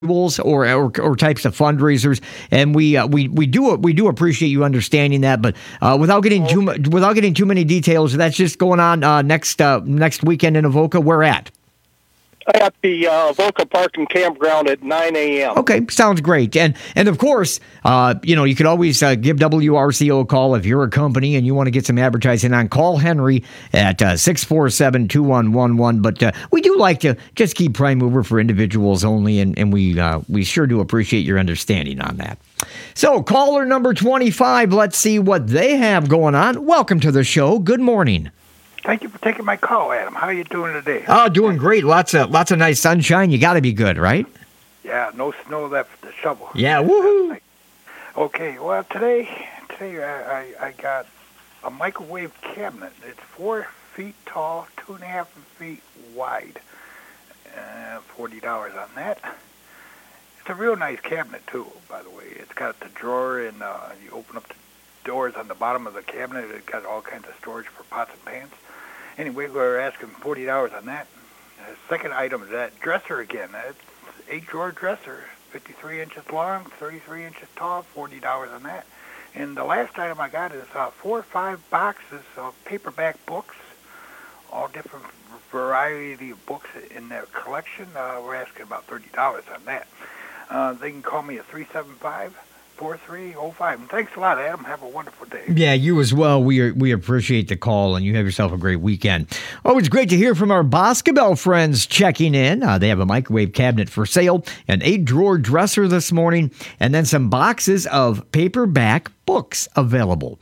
or types of fundraisers, and we do appreciate you understanding that. But without getting too many details, that's just going on next weekend in Avoca. Where at? At the Avoca Park and Campground at 9 a.m. Okay, sounds great. And of course, you could always give WRCO a call if you're a company and you want to get some advertising on. Call Henry at 647-2111. But we do like to just keep Prime Mover for individuals only, and we sure do appreciate your understanding on that. So, caller number 25, let's see what they have going on. Welcome to the show. Good morning. Thank you for taking my call, Adam. How are you doing today? Oh, doing great. Lots of nice sunshine. You got to be good, right? Yeah, no snow left for the shovel. Yeah, woohoo. Okay, well, today I got a microwave cabinet. It's 4 feet tall, 2.5 feet wide. $40 on that. It's a real nice cabinet, too, by the way. It's got the drawer, and you open up the doors on the bottom of the cabinet. It's got all kinds of storage for pots and pans. Anyway, we're asking $40 on that. The second item is that dresser again. It's 8-drawer dresser, 53 inches long, 33 inches tall, $40 on that. And the last item I got is 4 or 5 boxes of paperback books, all different variety of books in their collection. We're asking about $30 on that. They can call me at 375-4305. And thanks a lot, Adam. Have a wonderful day. Yeah, you as well. We appreciate the call, and you have yourself a great weekend. Always great to hear from our Boscobel friends checking in. They have a microwave cabinet for sale, an 8-drawer dresser this morning, and then some boxes of paperback books available.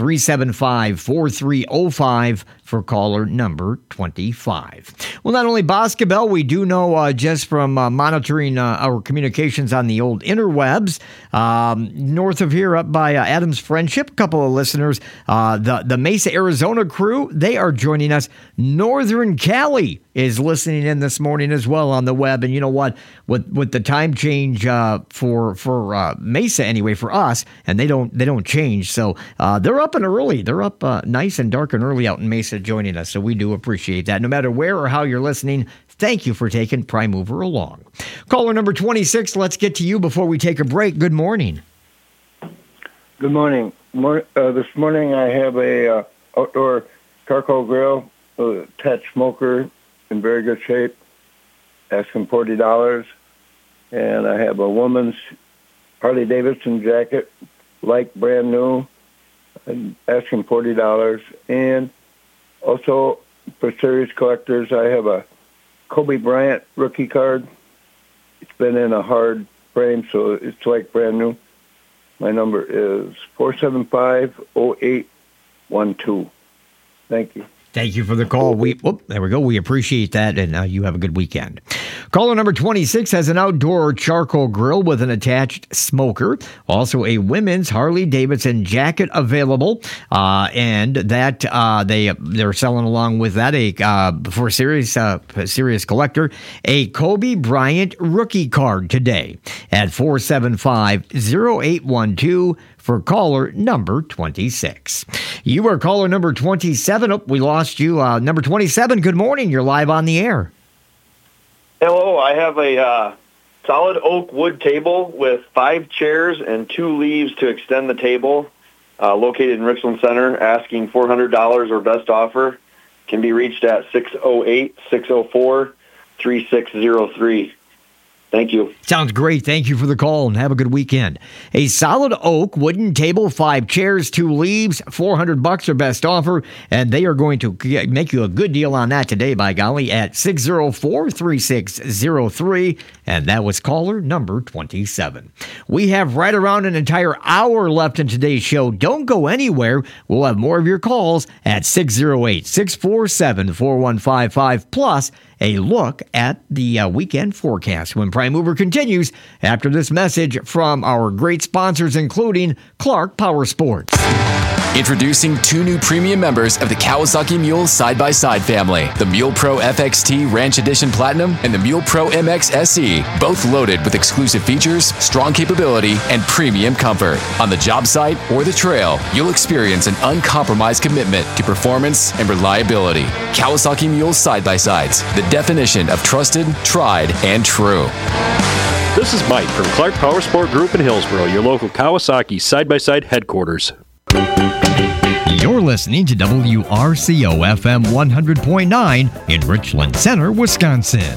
375-4305 for caller number 25. Well, not only Boscobel, we do know just from monitoring our communications on the old interwebs, north of here up by Adams Friendship, a couple of listeners, the Mesa, Arizona crew, they are joining us. Northern Cali is listening in this morning as well on the web. And you know what? With the time change for Mesa anyway, for us, and they don't change. So they're up and early. They're up nice and dark and early out in Mesa joining us. So we do appreciate that. No matter where or how you're listening, thank you for taking Prime Mover along. Caller number 26, let's get to you before we take a break. Good morning. Good morning. This morning I have a outdoor charcoal grill, attached smoker in very good shape, asking $40. And I have a woman's Harley Davidson jacket, like brand new, and asking $40. And also for serious collectors, I have a Kobe Bryant rookie card. It's been in a hard frame, so it's like brand new. My number is 475-0812. Thank you. Thank you for the call. There we go. We appreciate that, and you have a good weekend. Caller number 26 has an outdoor charcoal grill with an attached smoker. Also, a women's Harley Davidson jacket available, and that they're selling along with that for a serious collector, a Kobe Bryant rookie card today at 475-0812. For caller number 26. You are caller number 27. Oh, we lost you. Number 27, good morning. You're live on the air. Hello, I have a solid oak wood table with 5 chairs and 2 leaves to extend the table, located in Richland Center, asking $400 or best offer. Can be reached at 608-604-3603. Thank you. Sounds great. Thank you for the call, and have a good weekend. A solid oak wooden table, 5 chairs, 2 leaves, $400 or best offer, and they are going to make you a good deal on that today, by golly, at 604-3603, and that was caller number 27. We have right around an entire hour left in today's show. Don't go anywhere. We'll have more of your calls at 608-647-4155, plus a look at the weekend forecast when Prime Mover continues after this message from our great sponsors, including Clark Power Sports. Introducing 2 new premium members of the Kawasaki Mule Side-by-Side family, the Mule Pro FXT Ranch Edition Platinum and the Mule Pro MX SE, both loaded with exclusive features, strong capability, and premium comfort. On the job site or the trail, you'll experience an uncompromised commitment to performance and reliability. Kawasaki Mule Side-by-Sides, the definition of trusted, tried, and true. This is Mike from Clark Powersport Group in Hillsboro, your local Kawasaki side-by-side headquarters. You're listening to WRCO FM 100.9 in Richland Center, Wisconsin.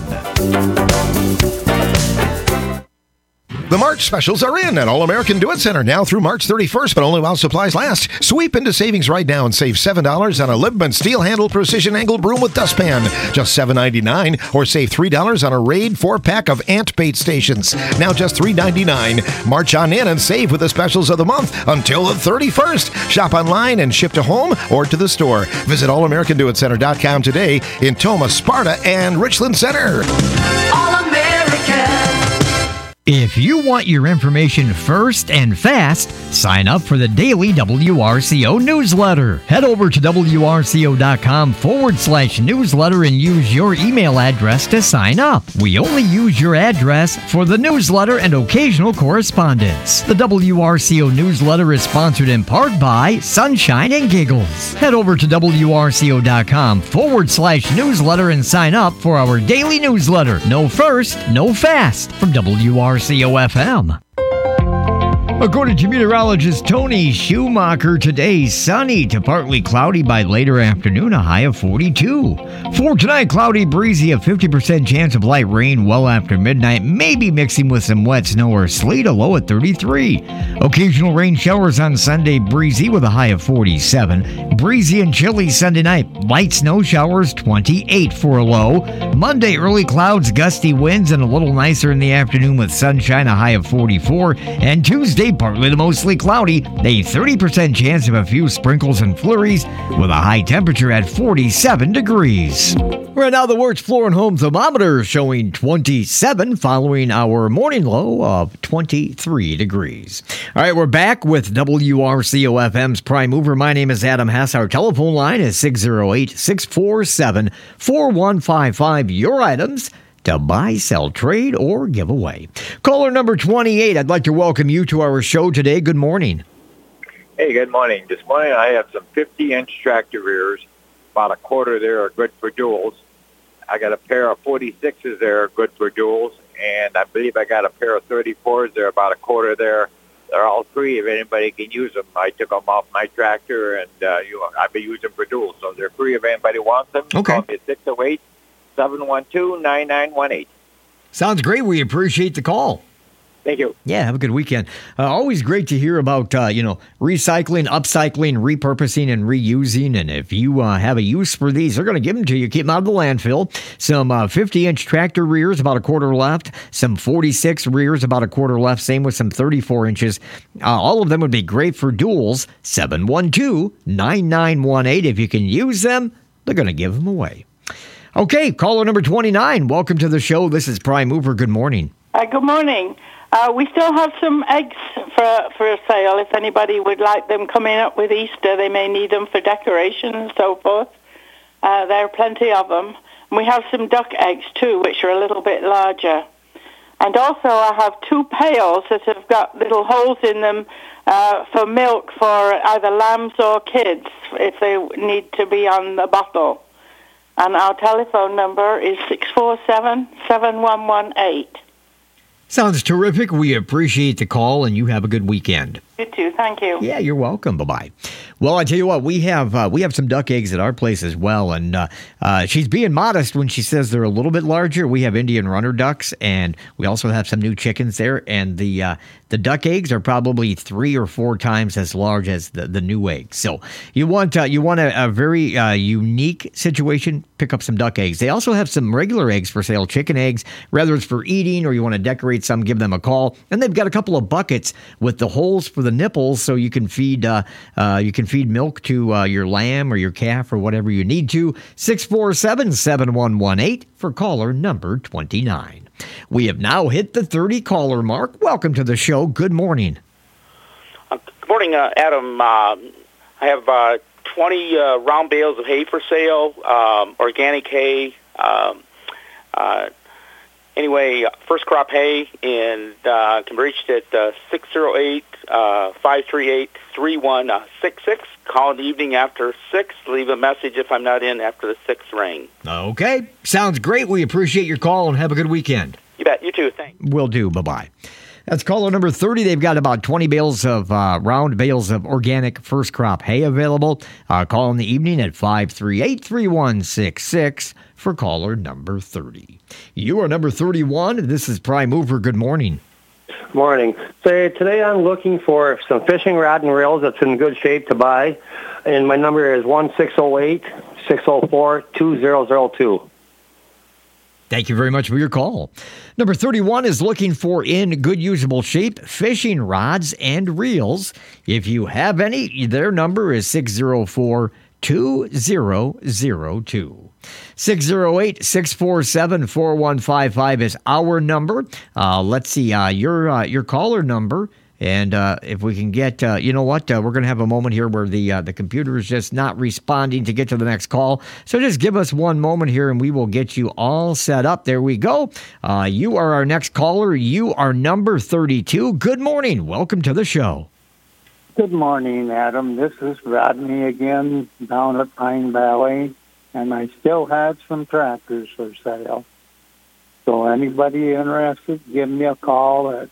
The March specials are in at All American Do It Center now through March 31st, but only while supplies last. Sweep into savings right now and save $7 on a Lippmann steel handle precision angled broom with dustpan, just $7.99, or save $3 on a Raid 4-pack of ant bait stations, now just $3.99. March on in and save with the specials of the month until the 31st. Shop online and ship to home or to the store. Visit allamericandoitcenter.com today in Tomah, Sparta, and Richland Center. All American. If you want your information first and fast, sign up for the daily WRCO newsletter. Head over to WRCO.com/newsletter and use your email address to sign up. We only use your address for the newsletter and occasional correspondence. The WRCO newsletter is sponsored in part by Sunshine and Giggles. Head over to WRCO.com/newsletter and sign up for our daily newsletter. No first, no fast from WRCO FM. According to meteorologist Tony Schumacher, today sunny to partly cloudy by later afternoon, a high of 42. For tonight, cloudy, breezy, a 50% chance of light rain well after midnight, maybe mixing with some wet snow or sleet, a low at 33. Occasional rain showers on Sunday, breezy with a high of 47. Breezy and chilly Sunday night, light snow showers, 28 for a low. Monday, early clouds, gusty winds, and a little nicer in the afternoon with sunshine, a high of 44. And Tuesday, partly to mostly cloudy, a 30% chance of a few sprinkles and flurries with a high temperature at 47 degrees. Right now, the Wirtz Floor and Home thermometer showing 27 following our morning low of 23 degrees. All right, we're back with WRCO FM's Prime Mover. My name is Adam Hess. Our telephone line is 608-647-4155. Your items to buy, sell, trade, or give away. Caller number 28, I'd like to welcome you to our show today. Good morning. Hey, good morning. This morning I have some 50-inch tractor rears. About a quarter there are good for duals. I got a pair of 46s there good for duals, and I believe I got a pair of 34s there, about a quarter there. They're all free if anybody can use them. I took them off my tractor, and I've been using them for duals, so they're free if anybody wants them. Okay. Call me at 608-712-9918. Sounds great. We appreciate the call. Thank you. Yeah, have a good weekend. Always great to hear about, recycling, upcycling, repurposing, and reusing. And if you have a use for these, they're going to give them to you. Keep them out of the landfill. Some 50-inch tractor rears, about a quarter left. Some 46 rears, about a quarter left. Same with some 34 inches. All of them would be great for duals. 712-9918. If you can use them, they're going to give them away. Okay, caller number 29. Welcome to the show. This is Prime Mover. Good morning. Good morning. We still have some eggs for sale. If anybody would like them coming up with Easter, they may need them for decoration and so forth. There are plenty of them. And we have some duck eggs, too, which are a little bit larger. And also I have 2 pails that have got little holes in them for milk for either lambs or kids if they need to be on the bottle. And our telephone number is 647-7118. Sounds terrific. We appreciate the call, and you have a good weekend. You too. Thank you. Yeah, you're welcome. Bye-bye. Well, I tell you what, we have some duck eggs at our place as well, and she's being modest when she says they're a little bit larger. We have Indian runner ducks, and we also have some new chickens there, and the duck eggs are probably 3 or 4 times as large as the new eggs. So you want a very unique situation, pick up some duck eggs. They also have some regular eggs for sale, chicken eggs, whether it's for eating or you want to decorate some, give them a call. And they've got a couple of buckets with the holes for the nipples, so you can feed milk to your lamb or your calf or whatever you need to. 647-7118 for caller number 29. We have now hit the 30 caller mark. Welcome to the show. Good morning. Good morning, Adam. I have 20 round bales of hay for sale, organic hay. Anyway, first crop hay, and can be reached at 608-538-3166. Call in the evening after 6. Leave a message if I'm not in after the 6th ring. Okay. Sounds great. We appreciate your call and have a good weekend. You bet. You too. Thanks. Will do. Bye-bye. That's caller number 30. They've got about 20 bales of round bales of organic first crop hay available. Call in the evening at 538-3166 for caller number 30. You are number 31. This is Prime Mover. Good morning. Morning. So today I'm looking for some fishing rod and reels that's in good shape to buy, and my number is 1-608-604-2002. Thank you very much for your call. Number 31 is looking for in good usable shape fishing rods and reels. If you have any, their number is 604-2002. 608-647-4155 is our number. Let's see, your caller number. And if we can get, you know what, we're going to have a moment here where the computer is just not responding to get to the next call. So just give us one moment here and we will get you all set up. There we go. You are our next caller. You are number 32. Good morning. Welcome to the show. Good morning, Adam. This is Rodney again down at Pine Valley, and I still have some tractors for sale. So anybody interested, give me a call at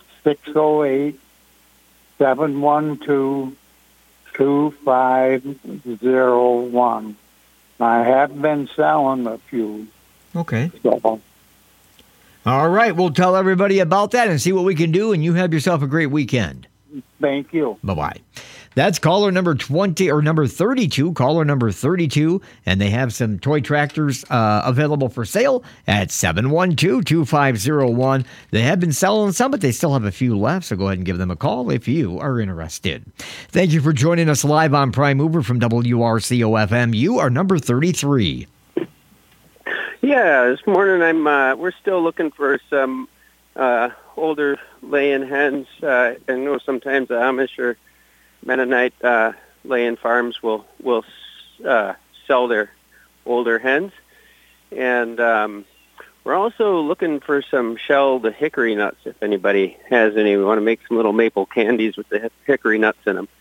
608-712-2501. I have been selling a few. Okay. So. All right. We'll tell everybody about that and see what we can do, and you have yourself a great weekend. Thank you. Bye-bye. That's caller number 20 or number 32, caller number 32, and they have some toy tractors available for sale at 712-2501. They have been selling some, but they still have a few left, so go ahead and give them a call if you are interested. Thank you for joining us live on Prime Mover from WRCO-FM. You are number 33. Yeah, this morning we're still looking for some older laying hens. I know sometimes the Amish or Mennonite laying farms will sell their older hens, and we're also looking for some shelled hickory nuts. If anybody has any, we want to make some little maple candies with the hickory nuts in them.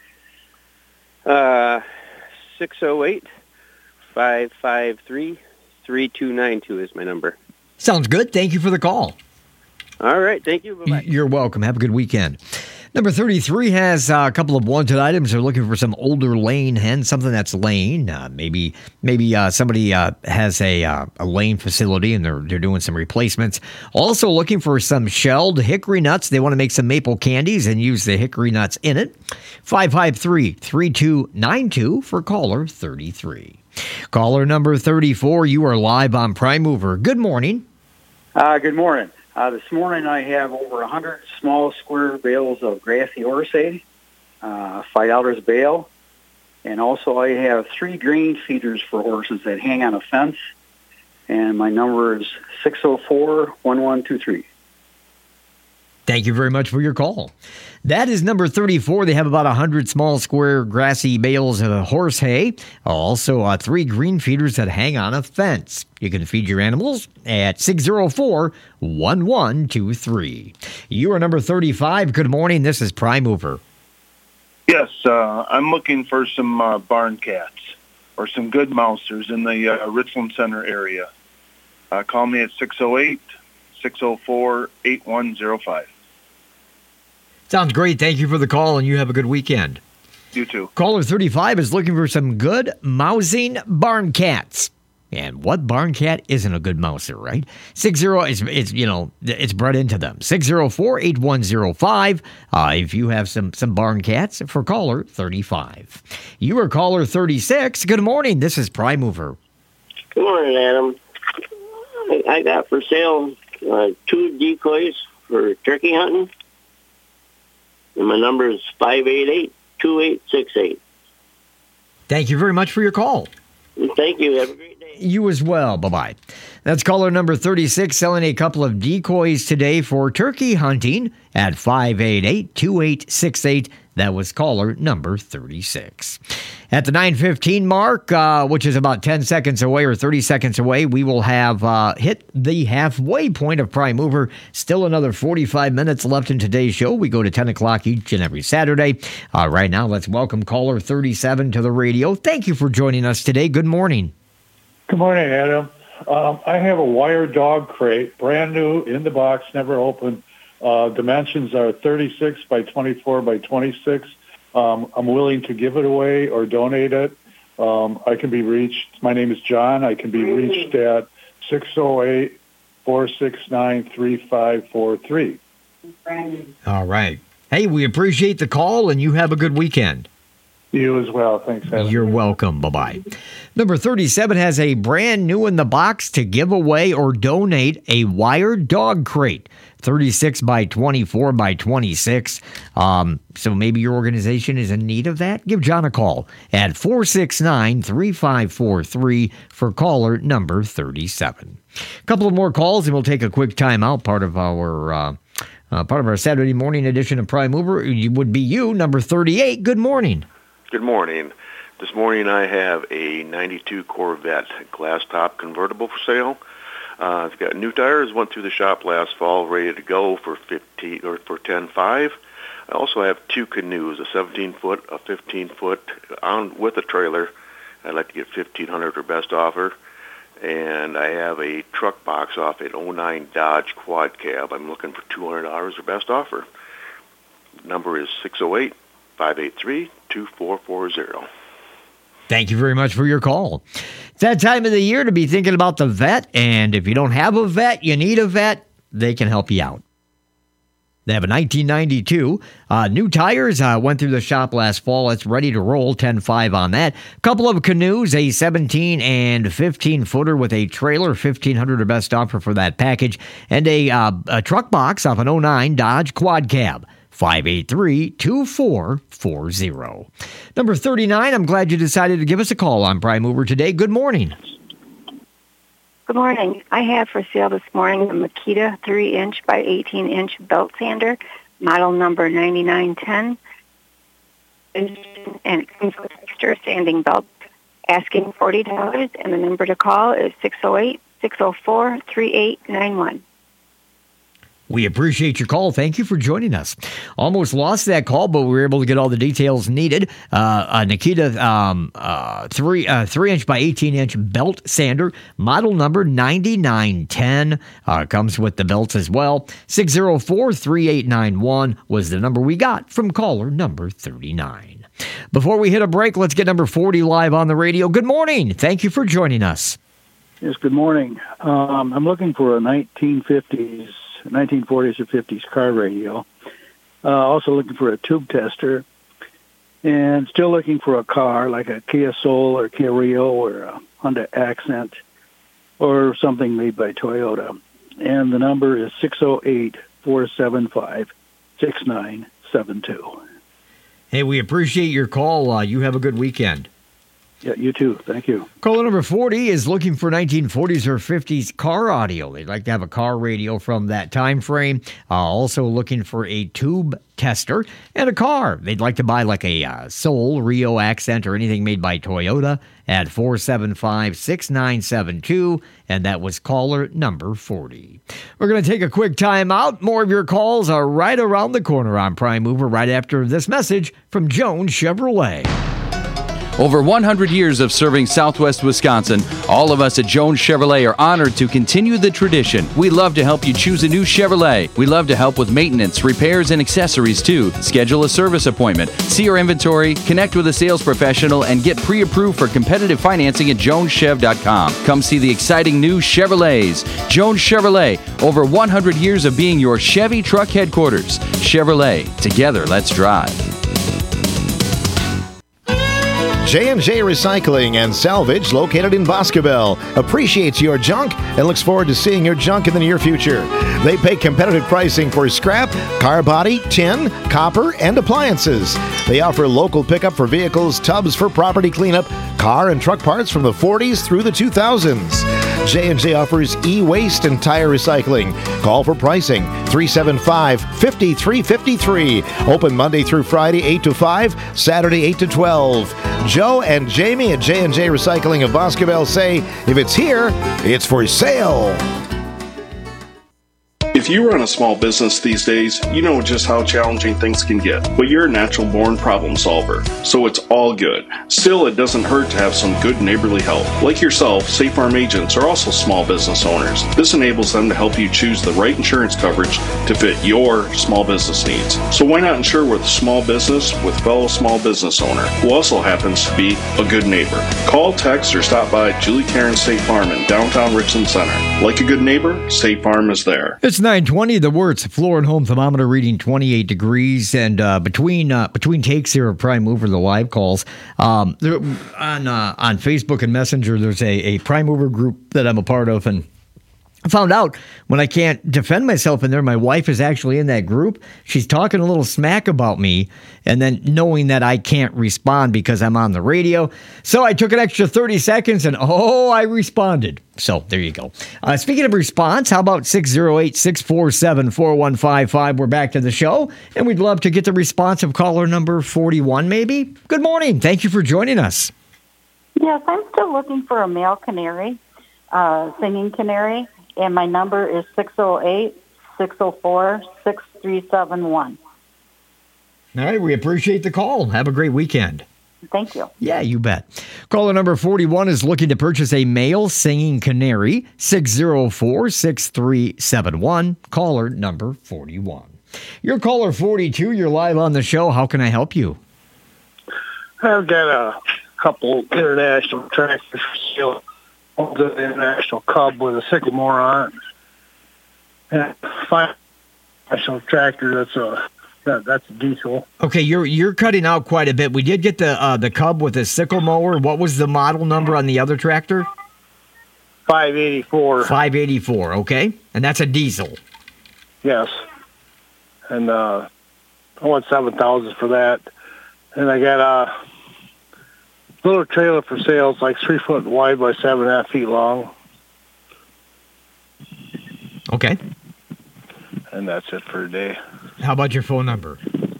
608-553-3292 is my number. Sounds good. Thank you for the call. All right. Thank you. Bye-bye. You're welcome. Have a good weekend. Number 33 has a couple of wanted items. They're looking for some older laying hens, something that's laying. Maybe somebody has a laying facility and they're doing some replacements. Also looking for some shelled hickory nuts. They want to make some maple candies and use the hickory nuts in it. 553-3292 for caller 33. Caller number 34, you are live on Prime Mover. Good morning. Good morning. This morning I have over 100 small square bales of grassy horse hay, $5 bale, and also I have 3 grain feeders for horses that hang on a fence, and my number is 604-1123. Thank you very much for your call. That is number 34. They have about 100 small square grassy bales of horse hay. Also, 3 green feeders that hang on a fence. You can feed your animals at 604-1123. You are number 35. Good morning. This is Prime Mover. Yes, I'm looking for some barn cats or some good mousers in the Richland Center area. Call me at 608-604-8105. Sounds great. Thank you for the call, and you have a good weekend. You too. Caller 35 is looking for some good mousing barn cats. And what barn cat isn't a good mouser, right? 60 it's bred into them. 604-8105. If you have some barn cats for caller 35. You are caller 36. Good morning. This is Prime Mover. Good morning, Adam. I got for sale 2 decoys for turkey hunting. And my number is 588-2868. Thank you very much for your call. Thank you. Have a great day. You as well. Bye-bye. That's caller number 36 selling a couple of decoys today for turkey hunting at 588-2868. That was caller number 36. At the 9:15 mark, which is about 10 seconds away or 30 seconds away, we will have hit the halfway point of Prime Mover. Still another 45 minutes left in today's show. We go to 10 o'clock each and every Saturday. Right now, let's welcome caller 37 to the radio. Thank you for joining us today. Good morning. Good morning, Adam. I have a wire dog crate, brand new, in the box, never opened. Dimensions are 36 by 24 by 26. I'm willing to give it away or donate it. I can be reached. My name is John. I can be reached at 608-469-3543. All right. Hey, we appreciate the call, and you have a good weekend. You as well. Thanks, Adam. You're welcome. Bye-bye. Number 37 has a brand new in the box to give away or donate a wired dog crate. 36 by 24 by 26. So maybe your organization is in need of that. Give John a call at 469-3543 for caller number 37. A couple of more calls, and we'll take a quick time out. Part of our Saturday morning edition of Prime Mover would be you, number 38. Good morning. Good morning. This morning I have a 92 Corvette glass top convertible for sale. It's got new tires, went through the shop last fall, ready to go for $10,500. I also have two canoes, a 17-foot, a 15-foot, on with a trailer. I'd like to get $1,500 or best offer. And I have a truck box off an 09 Dodge Quad Cab. I'm looking for $200 or best offer. Number is 608-583-2440. Thank you very much for your call. It's that time of the year to be thinking about the vet, and if you don't have a vet, you need a vet, they can help you out. They have a 1992. New tires went through the shop last fall. It's ready to roll, 10.5 on that. Couple of canoes, a 17 and 15-footer with a trailer, $1,500 or best offer for that package, and a truck box off an 09 Dodge Quad Cab. 583-2440. Number 39, I'm glad you decided to give us a call on Prime Mover today. Good morning. Good morning. I have for sale this morning a Makita 3-inch by 18-inch belt sander, model number 9910. And it comes with extra sanding belt. Asking $40, and the number to call is 608-604-3891. We appreciate your call. Thank you for joining us. Almost lost that call, but we were able to get all the details needed. A Makita 3-inch by 18-inch belt sander, model number 9910. Comes with the belts as well. 604-3891 was the number we got from caller number 39. Before we hit a break, let's get number 40 live on the radio. Good morning. Thank you for joining us. Yes, good morning. I'm looking for a 1940s or 50s car radio. Also looking for a tube tester. And still looking for a car like a Kia Soul or Kia Rio or a Honda Accent or something made by Toyota. And the number is 608-475-6972. Hey, we appreciate your call. You have a good weekend. Yeah, you too. Thank you. Caller number 40 is looking for 1940s or 50s car audio. They'd like to have a car radio from that time frame. Also looking for a tube tester and a car. They'd like to buy like a Soul, Rio, Accent, or anything made by Toyota at 475-6972. And that was caller number 40. We're going to take a quick time out. More of your calls are right around the corner on Prime Mover right after this message from Jones Chevrolet. Over 100 years of serving Southwest Wisconsin, all of us at Jones Chevrolet are honored to continue the tradition. We love to help you choose a new Chevrolet. We love to help with maintenance, repairs, and accessories too. Schedule a service appointment, see our inventory, connect with a sales professional, and get pre-approved for competitive financing at joneschev.com. Come see the exciting new Chevrolets. Jones Chevrolet, over 100 years of being your Chevy truck headquarters. Chevrolet, together let's drive. J&J Recycling and Salvage, located in Boscobel, appreciates your junk and looks forward to seeing your junk in the near future. They pay competitive pricing for scrap, car body, tin, copper, and appliances. They offer local pickup for vehicles, tubs for property cleanup, car and truck parts from the 40s through the 2000s. J&J offers e-waste and tire recycling. Call for pricing, 375-5353. Open Monday through Friday, 8 to 5, Saturday, 8 to 12. Joe and Jamie at J&J Recycling of Boscobel say, if it's here, it's for sale. If you run a small business these days, you know just how challenging things can get, but you're a natural-born problem solver, so it's all good. Still, it doesn't hurt to have some good neighborly help. Like yourself, State Farm agents are also small business owners. This enables them to help you choose the right insurance coverage to fit your small business needs. So why not insure with small business with fellow small business owner who also happens to be a good neighbor? Call, text, or stop by Julie Karen State Farm in downtown Richland Center. Like a good neighbor, State Farm is there. It's 9:20. The Wirtz floor and home thermometer reading 28 degrees, and between takes here of Prime Mover, the live calls on Facebook and Messenger. There's a Prime Mover group that I'm a part of, and I found out when I can't defend myself in there, my wife is actually in that group. She's talking a little smack about me, and then knowing that I can't respond because I'm on the radio. So I took an extra 30 seconds, and I responded. So there you go. Speaking of response, how about 608-647-4155? We're back to the show, and we'd love to get the response of caller number 41, maybe. Good morning. Thank you for joining us. Yes, I'm still looking for a male canary, singing canary. And my number is 608-604-6371. All right, we appreciate the call. Have a great weekend. Thank you. Yeah, you bet. Caller number 41 is looking to purchase a male singing canary, 604-6371. Caller number 41. You're caller 42. You're live on the show. How can I help you? I've got a couple international tractors for sale. One's an international cub with a sycamore on it. And a international tractor that's a diesel. Okay, you're cutting out quite a bit. We did get the cub with a sickle mower. What was the model number on the other tractor? 584. 584. Okay, and that's a diesel. Yes, and I want $7,000 for that. And I got a little trailer for sale. It's like 3 foot wide by 7.5 feet long. Okay. And that's it for today. How about your phone number?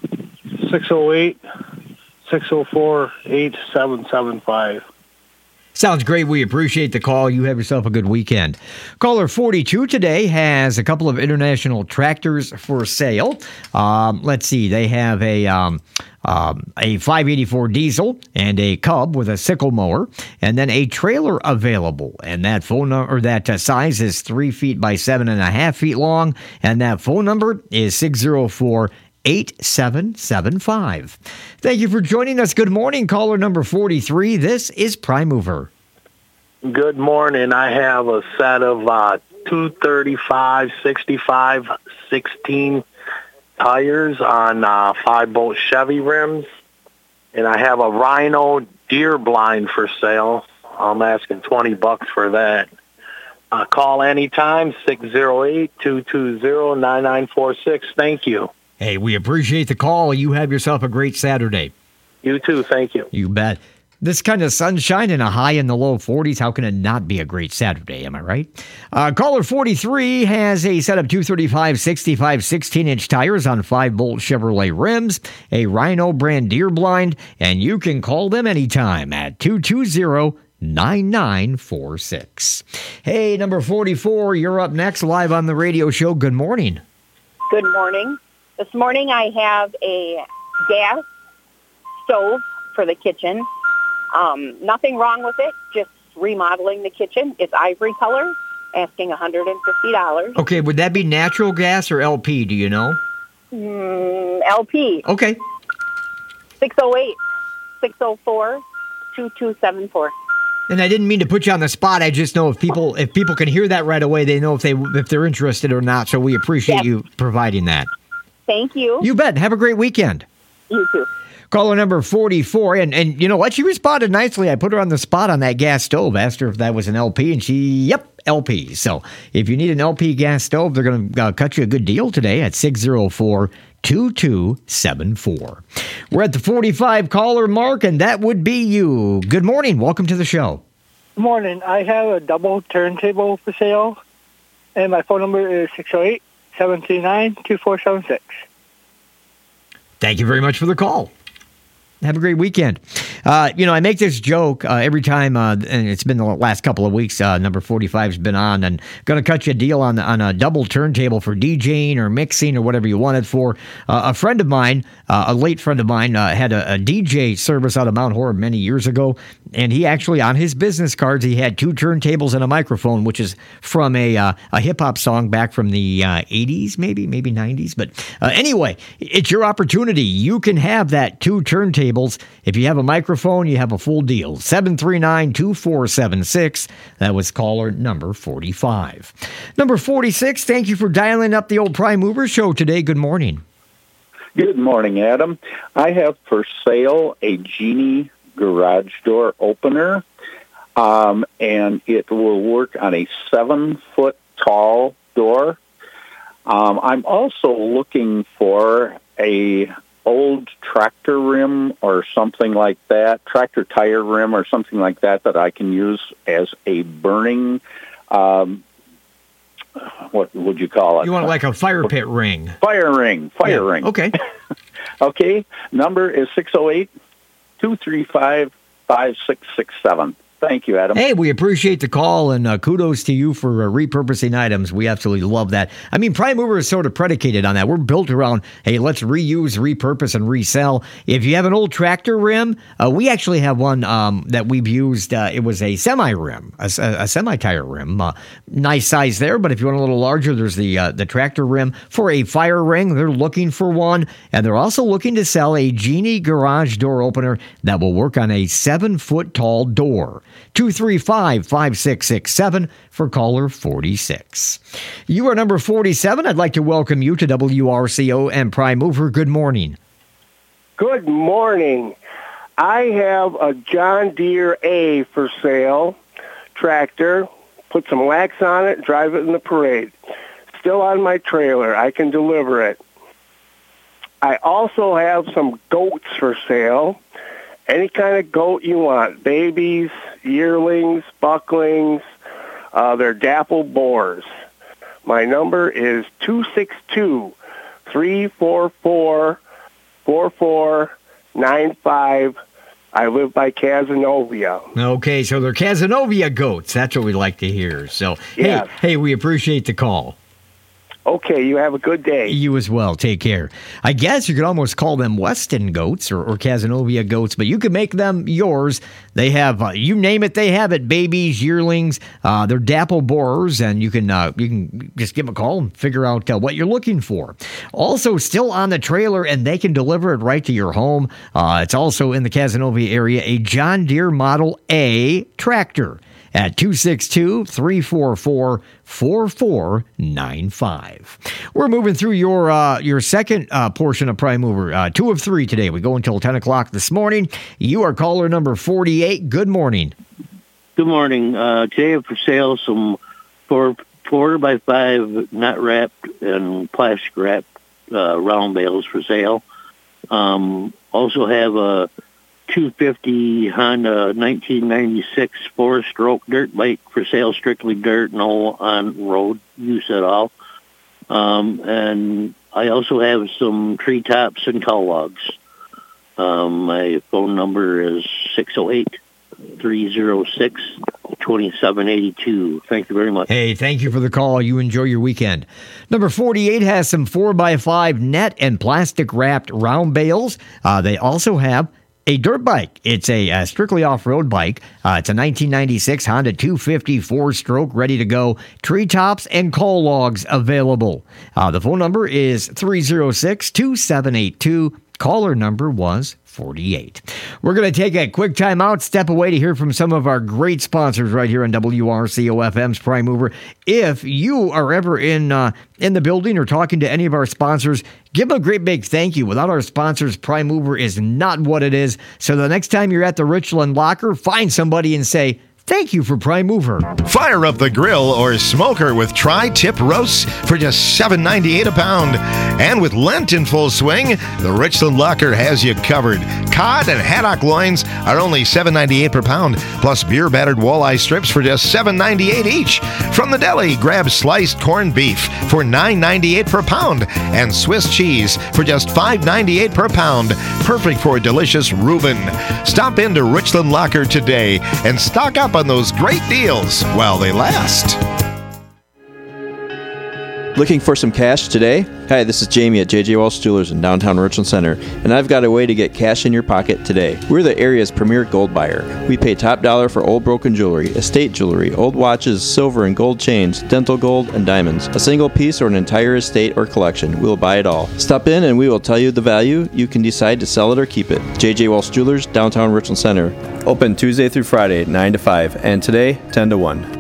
608-604-8775. Sounds great. We appreciate the call. You have yourself a good weekend. Caller 42 today has a couple of international tractors for sale. Let's see. They have a 584 diesel and a cub with a sickle mower, and then a trailer available. And that phone number, that size is 3 feet by 7.5 feet long, and that phone number is 604-8775. Thank you for joining us. Good morning, caller number 43. This is Prime Mover. Good morning. I have a set of 235, 65, 16 tires on 5-bolt Chevy rims, and I have a Rhino deer blind for sale. I'm asking $20 for that. Call anytime, 608-220-9946. Thank you. Hey, we appreciate the call. You have yourself a great Saturday. You too. Thank you. You bet. This kind of sunshine and a high in the low 40s, how can it not be a great Saturday? Am I right? Caller 43 has a set of 235, 65, 16-inch tires on 5-bolt Chevrolet rims, a Rhino brand deer blind, and you can call them anytime at 220-9946. Hey, number 44, you're up next live on the radio show. Good morning. Good morning. This morning I have a gas stove for the kitchen. Nothing wrong with it, just remodeling the kitchen. It's ivory color, asking $150. Okay, would that be natural gas or LP, do you know? LP. Okay. 608-604-2274. And I didn't mean to put you on the spot. I just know if people can hear that right away, they know if they're interested or not. So we appreciate you providing that. Thank you. You bet. Have a great weekend. You too. Caller number 44, and you know what? She responded nicely. I put her on the spot on that gas stove, asked her if that was an LP, and yep, LP. So if you need an LP gas stove, they're going to cut you a good deal today at 604-2274. We're at the 45 caller mark, and that would be you. Good morning. Welcome to the show. Good morning. I have a double turntable for sale, and my phone number is 608-739-2476. Thank you very much for the call. Have a great weekend. I make this joke every time, and it's been the last couple of weeks. Number 45's been on, and going to cut you a deal on a double turntable for DJing or mixing or whatever you want it for. A friend of mine, a late friend of mine, had a DJ service out of Mount Horeb many years ago, and he actually, on his business cards, he had 2 turntables and a microphone, which is from a hip-hop song back from the 80s, maybe 90s. But anyway, it's your opportunity. You can have that 2 turntables. If you have a microphone, you have a full deal. 739-2476. That was caller number 45. Number 46, thank you for dialing up the old Prime Mover Show today. Good morning. Good morning, Adam. I have for sale a Genie garage door opener, and it will work on a 7-foot tall door. I'm also looking for a old tractor rim or something like that, tractor tire rim or something like that I can use as a burning, what would you call it? You want like a fire pit ring. Fire ring. Okay. Okay, number is 608-235-5667. Thank you, Adam. Hey, we appreciate the call, and kudos to you for repurposing items. We absolutely love that. I mean, Prime Mover is sort of predicated on that. We're built around, hey, let's reuse, repurpose, and resell. If you have an old tractor rim, we actually have one that we've used. It was a semi-rim, a semi-tire rim. Nice size there, but if you want a little larger, there's the tractor rim. For a fire ring, they're looking for one, and they're also looking to sell a Genie garage door opener that will work on a 7-foot tall door. 235-5667 for caller 46. You are number 47. I'd like to welcome you to WRCO and Prime Mover. Good morning. Good morning. I have a John Deere A for sale, tractor. Put some wax on it, drive it in the parade. Still on my trailer. I can deliver it. I also have some goats for sale. Any kind of goat you want, babies, yearlings, bucklings, they're dapple boars. My number is 262-344-4495. I live by Cazenovia. Okay, so they're Cazenovia goats. That's what we like to hear. So, yes. Hey, we appreciate the call. Okay, you have a good day. You as well. Take care. I guess you could almost call them Weston goats or Cazenovia goats, but you can make them yours. They have, you name it, they have it. Babies, yearlings, they're dapple borers, and you can just give them a call and figure out what you're looking for. Also, still on the trailer, and they can deliver it right to your home. It's also in the Cazenovia area, a John Deere Model A tractor at 262-344-4495. We're moving through your second portion of Prime Mover. 2 of 3 today. We go until 10 o'clock this morning. You are caller number 48. Good morning. Good morning. Today I have for sale some 4x5 nut wrapped and plastic wrapped round bales for sale. Also have a 250 Honda 1996 4-stroke dirt bike for sale, strictly dirt, no on-road use at all. And I also have some tree tops and cow logs. My phone number is 608-306-2782. Thank you very much. Hey, thank you for the call. You enjoy your weekend. Number 48 has some 4x5 net and plastic wrapped round bales. They also have a dirt bike. It's a strictly off-road bike. It's a 1996 Honda 250 4-stroke, ready to go. Treetops and coal logs available. The phone number is 306-2782. Caller number was 48. We're going to take a quick time out, step away to hear from some of our great sponsors right here on WRCO FM's Prime Mover. If you are ever in the building or talking to any of our sponsors, give them a great big thank you. Without our sponsors, Prime Mover is not what it is. So the next time you're at the Richland Locker, find somebody and say, thank you for Prime Mover. Fire up the grill or smoker with tri-tip roasts for just $7.98 a pound. And with Lent in full swing, the Richland Locker has you covered. Cod and haddock loins are only $7.98 per pound, plus beer-battered walleye strips for just $7.98 each. From the deli, grab sliced corned beef for $9.98 per pound and Swiss cheese for just $5.98 per pound. Perfect for a delicious Reuben. Stop into Richland Locker today and stock up on those great deals while they last. Looking for some cash today? Hi, this is Jamie at J.J. Walsh Jewelers in downtown Richland Center, and I've got a way to get cash in your pocket today. We're the area's premier gold buyer. We pay top dollar for old broken jewelry, estate jewelry, old watches, silver and gold chains, dental gold, and diamonds. A single piece or an entire estate or collection, we'll buy it all. Stop in and we will tell you the value. You can decide to sell it or keep it. J.J. Walsh Jewelers, downtown Richland Center. Open Tuesday through Friday, 9 to 5, and today, 10 to 1.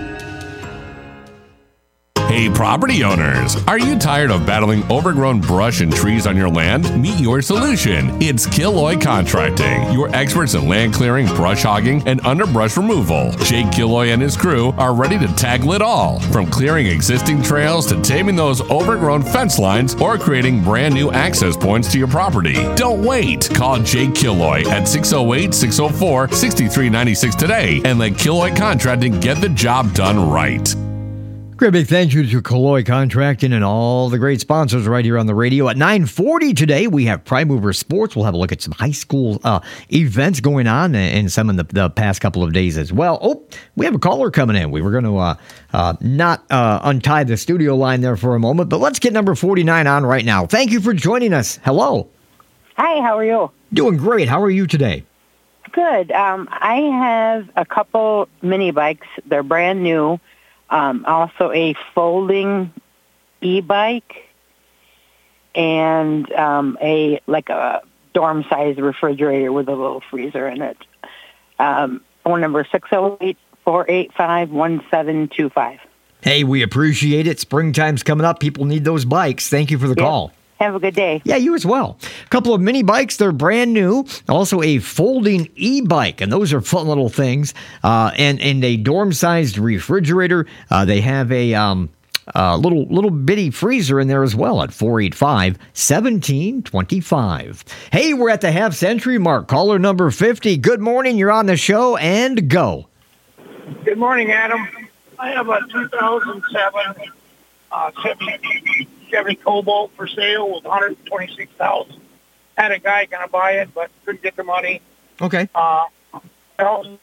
Hey, property owners! Are you tired of battling overgrown brush and trees on your land? Meet your solution. It's Killoy Contracting, your experts in land clearing, brush hogging, and underbrush removal. Jake Killoy and his crew are ready to tackle it all, from clearing existing trails to taming those overgrown fence lines or creating brand new access points to your property. Don't wait! Call Jake Killoy at 608-604-6396 today and let Killoy Contracting get the job done right. Great big thank you to Killoy Contracting and all the great sponsors right here on the radio. At 9:40 today, we have Prime Mover Sports. We'll have a look at some high school events going on and some in the past couple of days as well. Oh, we have a caller coming in. We were going to not untie the studio line there for a moment, but let's get number 49 on right now. Thank you for joining us. Hello. Hi, how are you? Doing great. How are you today? Good. I have a couple mini bikes. They're brand new. Also a folding e-bike and a dorm size refrigerator with a little freezer in it. Phone number 608-485-1725. Hey, we appreciate it. Springtime's coming up. People need those bikes. Thank you for the call. Have a good day. Yeah, you as well. A couple of mini bikes. They're brand new. Also a folding e-bike, and those are fun little things. And a dorm-sized refrigerator. They have a little bitty freezer in there as well at 485-1725. Hey, we're at the half-century mark. Caller number 50. Good morning. You're on the show, and go. Good morning, Adam. I have a 2007 Chevy Cobalt for sale with $126,000. Had a guy going to buy it, but couldn't get the money. Okay. Gun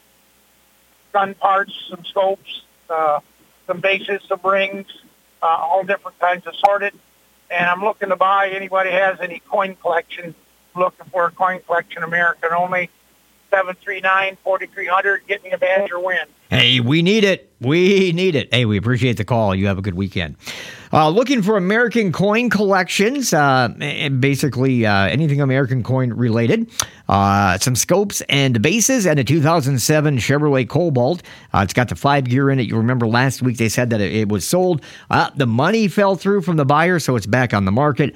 parts, some scopes, some bases, some rings, all different kinds of sorted. And I'm looking to buy. Anybody has any coin collection? I'm looking for a coin collection, American only. 739-4300. Get me a badge or win. Hey, we need it. We need it. Hey, we appreciate the call. You have a good weekend. Looking for American coin collections, basically anything American coin related. Some scopes and bases and a 2007 Chevrolet Cobalt. It's got the 5-gear in it. You remember last week they said that it was sold. The money fell through from the buyer, so it's back on the market.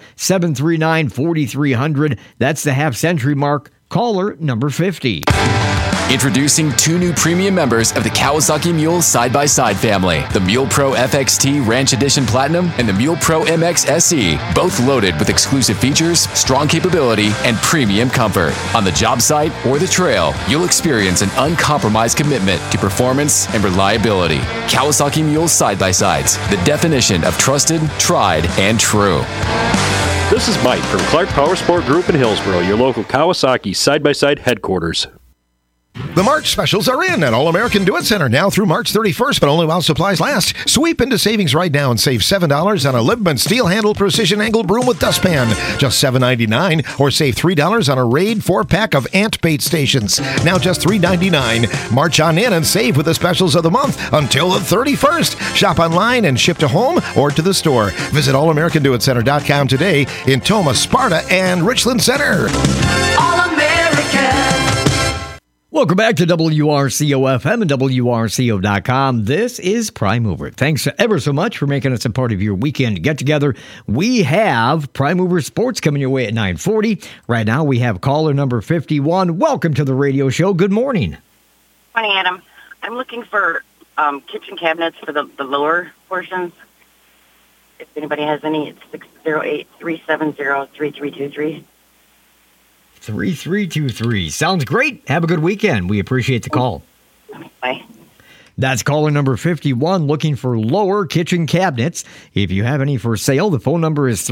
739-4300. That's the half-century mark. Caller number 50. Introducing 2 new premium members of the Kawasaki Mule side-by-side family. The Mule Pro FXT Ranch Edition Platinum and the Mule Pro MX SE. Both loaded with exclusive features, strong capability, and premium comfort. On the job site or the trail, you'll experience an uncompromised commitment to performance and reliability. Kawasaki Mule side-by-sides. The definition of trusted, tried, and true. This is Mike from Clark Powersport Group in Hillsboro, your local Kawasaki side-by-side headquarters. The March specials are in at All American Do It Center now through March 31st, but only while supplies last. Sweep into savings right now and save $7 on a Lippmann steel handle precision angle broom with dustpan. Just $7.99, or save $3 on a Raid 4-pack of ant bait stations. Now just $3.99. March on in and save with the specials of the month until the 31st. Shop online and ship to home or to the store. Visit allamericandoitcenter.com today in Toma, Sparta, and Richland Center. All American. Welcome back to WRCO-FM and WRCO.com. This is Prime Mover. Thanks ever so much for making us a part of your weekend get-together. We have Prime Mover Sports coming your way at 9:40. Right now, we have caller number 51. Welcome to the radio show. Good morning. Morning, Adam. I'm looking for kitchen cabinets for the lower portions. If anybody has any, it's 608-370-3323. 3323. Sounds great. Have a good weekend. We appreciate the call. Bye. That's caller number 51 looking for lower kitchen cabinets. If you have any for sale, the phone number is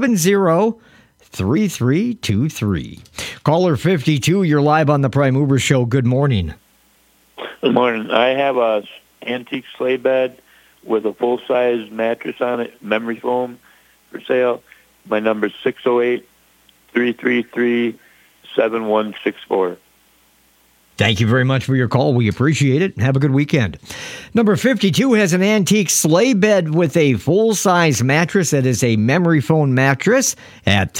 370-3323. Caller 52, you're live on the Prime Mover Show. Good morning. Good morning. I have a antique sleigh bed with a full-size mattress on it, memory foam, for sale. My number is 608-333-7164. Thank you very much for your call. We appreciate it. Have a good weekend. Number 52 has an antique sleigh bed with a full-size mattress that is a memory foam mattress at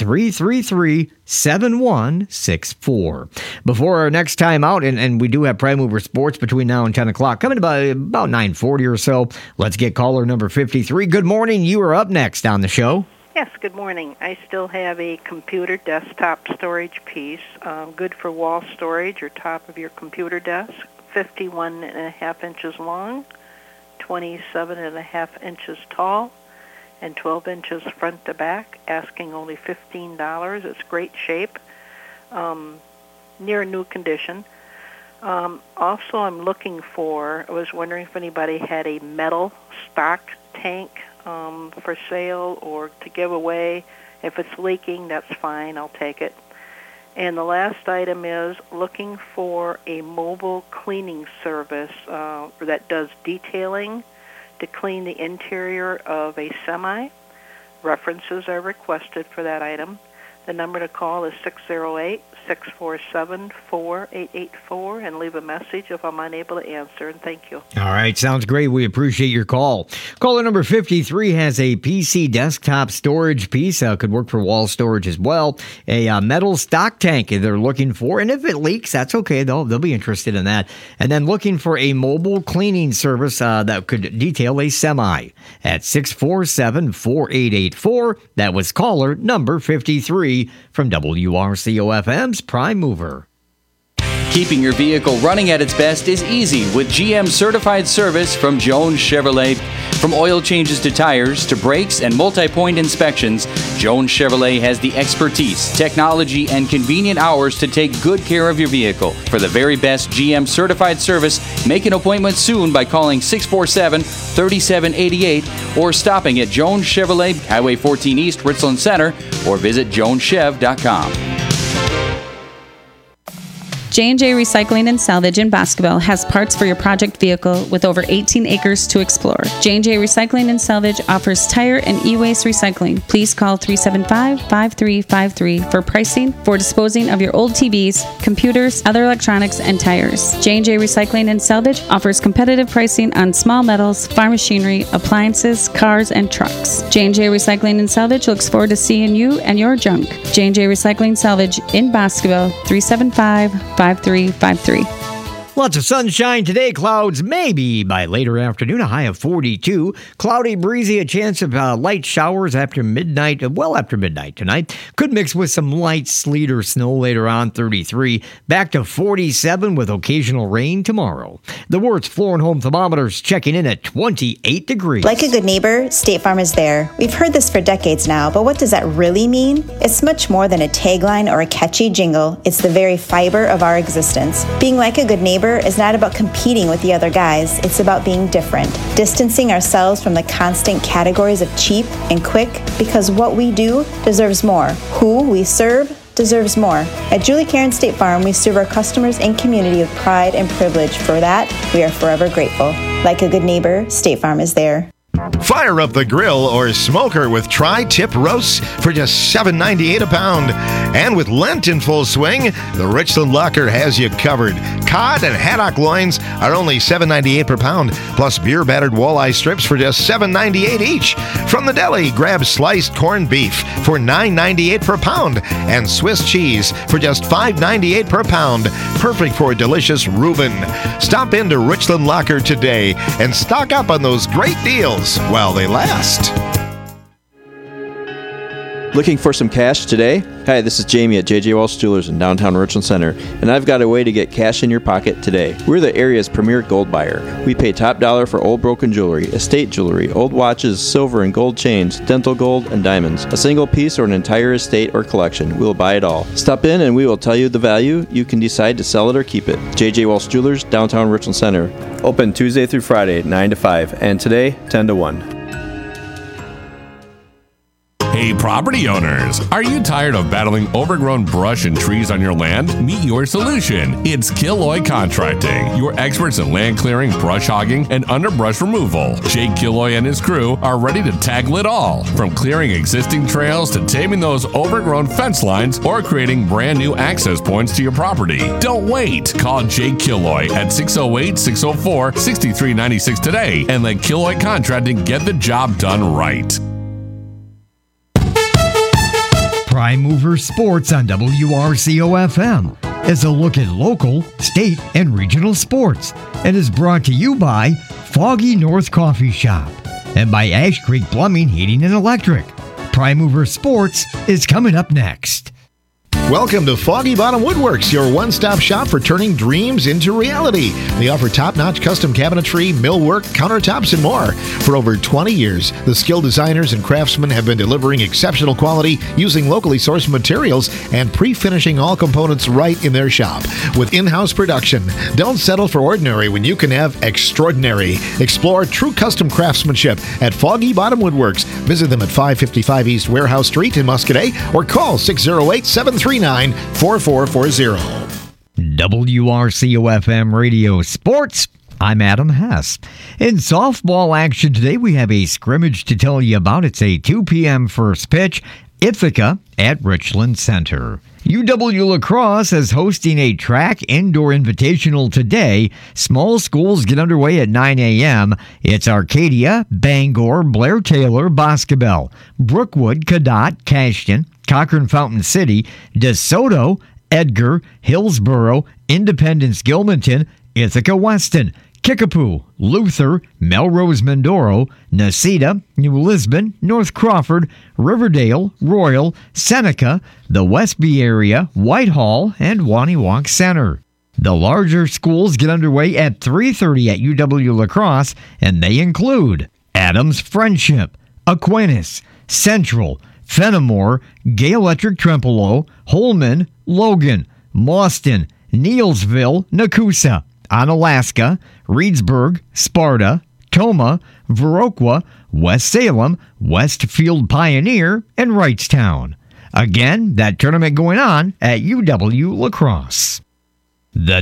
333-7164. Before our next time out, and we do have Prime Mover Sports between now and 10 o'clock, coming about 9:40 or so, let's get caller number 53. Good morning. You are up next on the show. Yes, good morning. I still have a computer desktop storage piece, good for wall storage or top of your computer desk, 51.5 inches long, 27.5 inches tall, and 12 inches front to back, asking only $15. It's great shape, near new condition. Also, I was wondering if anybody had a metal stock tank for sale or to give away. If it's leaking, that's fine. I'll take it. And the last item is looking for a mobile cleaning service that does detailing to clean the interior of a semi. References are requested for that item. The number to call is 608-647-4884 and leave a message if I'm unable to answer, and thank you. All right, sounds great. We appreciate your call. Caller number 53 has a PC desktop storage piece. Could work for wall storage as well. A metal stock tank they're looking for, and if it leaks, that's okay. They'll be interested in that. And then looking for a mobile cleaning service that could detail a semi at 647-4884. That was caller number 53 from WRCO-FM's Prime Mover. Keeping your vehicle running at its best is easy with GM certified service from Jones Chevrolet. From oil changes to tires to brakes and multi-point inspections, Jones Chevrolet has the expertise, technology, and convenient hours to take good care of your vehicle. For the very best GM certified service, make an appointment soon by calling 647-3788 or stopping at Jones Chevrolet, Highway 14 East, Richland Center, or visit joneschev.com. J&J Recycling and Salvage in Boscobel has parts for your project vehicle with over 18 acres to explore. J&J Recycling and Salvage offers tire and e-waste recycling. Please call 375-5353 for pricing for disposing of your old TVs, computers, other electronics, and tires. J&J Recycling and Salvage offers competitive pricing on small metals, farm machinery, appliances, cars, and trucks. J&J Recycling and Salvage looks forward to seeing you and your junk. J&J Recycling Salvage in Boscobel, 375-5353. Lots of sunshine today. Clouds maybe by later afternoon. A high of 42. Cloudy, breezy. A chance of light showers after midnight. Well after midnight tonight. Could mix with some light sleet or snow later on. 33. Back to 47 with occasional rain tomorrow. The Wertz Floor and Home thermometers checking in at 28 degrees. Like a good neighbor, State Farm is there. We've heard this for decades now, but what does that really mean? It's much more than a tagline or a catchy jingle. It's the very fiber of our existence. Being like a good neighbor is not about competing with the other guys. It's about being different, distancing ourselves from the constant categories of cheap and quick, because what we do deserves more. Who we serve deserves more. At Julie Karen State Farm, we serve our customers and community with pride and privilege. For that, we are forever grateful. Like a good neighbor, State Farm is there. Fire up the grill or smoker with tri-tip roasts for just $7.98 a pound. And with Lent in full swing, the Richland Locker has you covered. Cod and haddock loins are only $7.98 per pound, plus beer-battered walleye strips for just $7.98 each. From the deli, grab sliced corned beef for $9.98 per pound and Swiss cheese for just $5.98 per pound. Perfect for a delicious Reuben. Stop into Richland Locker today and stock up on those great deals while they last. Looking for some cash today? Hi, this is Jamie at J.J. Walsh Jewelers in downtown Richland Center, and I've got a way to get cash in your pocket today. We're the area's premier gold buyer. We pay top dollar for old broken jewelry, estate jewelry, old watches, silver and gold chains, dental gold, and diamonds. A single piece or an entire estate or collection, we'll buy it all. Stop in and we will tell you the value. You can decide to sell it or keep it. J.J. Walsh Jewelers, downtown Richland Center. Open Tuesday through Friday, 9 to 5, and today, 10 to 1. Hey, property owners, are you tired of battling overgrown brush and trees on your land? Meet your solution. It's Killoy Contracting, your experts in land clearing, brush hogging, and underbrush removal. Jake Killoy and his crew are ready to tackle it all, from clearing existing trails to taming those overgrown fence lines or creating brand new access points to your property. Don't wait. Call Jake Killoy at 608-604-6396 today and let Killoy Contracting get the job done right. Prime Mover Sports on WRCO-FM is a look at local, state, and regional sports and is brought to you by Foggy North Coffee Shop and by Ash Creek Plumbing, Heating, and Electric. Prime Mover Sports is coming up next. Welcome to Foggy Bottom Woodworks, your one-stop shop for turning dreams into reality. They offer top-notch custom cabinetry, millwork, countertops, and more. For over 20 years, the skilled designers and craftsmen have been delivering exceptional quality using locally sourced materials and pre-finishing all components right in their shop. With in-house production, don't settle for ordinary when you can have extraordinary. Explore true custom craftsmanship at Foggy Bottom Woodworks. Visit them at 555 East Warehouse Street in Muscadet or call 608-739-4440. WRCO-FM Radio Sports. I'm Adam Hess. In softball action today, we have a scrimmage to tell you about. It's a 2 p.m. first pitch, Ithaca at Richland Center. UW La Crosse is hosting a track indoor invitational today. Small schools get underway at 9 a.m. It's Arcadia, Bangor, Blair Taylor, Boscobel, Brookwood, Cadott, Cashton, Cochrane Fountain City, DeSoto, Edgar, Hillsboro, Independence Gilmanton, Ithaca Weston, Kickapoo, Luther, Melrose Mindoro, Nacita, New Lisbon, North Crawford, Riverdale, Royal, Seneca, the Westby area, Whitehall, and Waniwak Center. The larger schools get underway at 3:30 at UW La Crosse, and they include Adams Friendship, Aquinas, Central, Fenimore, Gay Electric Trempealeau, Holman, Logan, Mauston, Neelsville, Nakusa, Onalaska, Reedsburg, Sparta, Toma, Viroqua, West Salem, Westfield Pioneer, and Wrightstown. Again, that tournament going on at UW La Crosse. The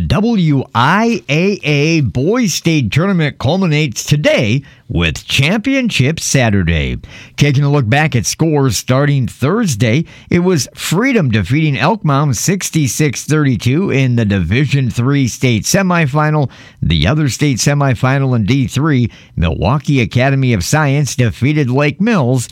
WIAA Boys State Tournament culminates today with Championship Saturday. Taking a look back at scores starting Thursday, it was Freedom defeating Elk Mound 66-32 in the Division III state semifinal. The other state semifinal in D3, Milwaukee Academy of Science defeated Lake Mills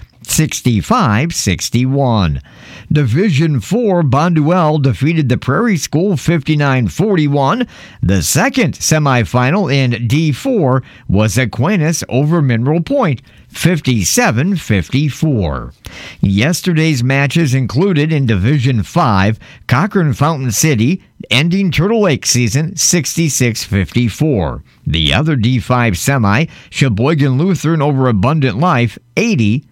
65-61. Division IV, Bonduelle defeated the Prairie School 59-41. The second semifinal in D4 was Aquinas over Mineral Point 57-54. Yesterday's matches included in Division V, Cochrane Fountain City ending Turtle Lake season 66-54. The other D5 semi, Sheboygan Lutheran over Abundant Life 80-51.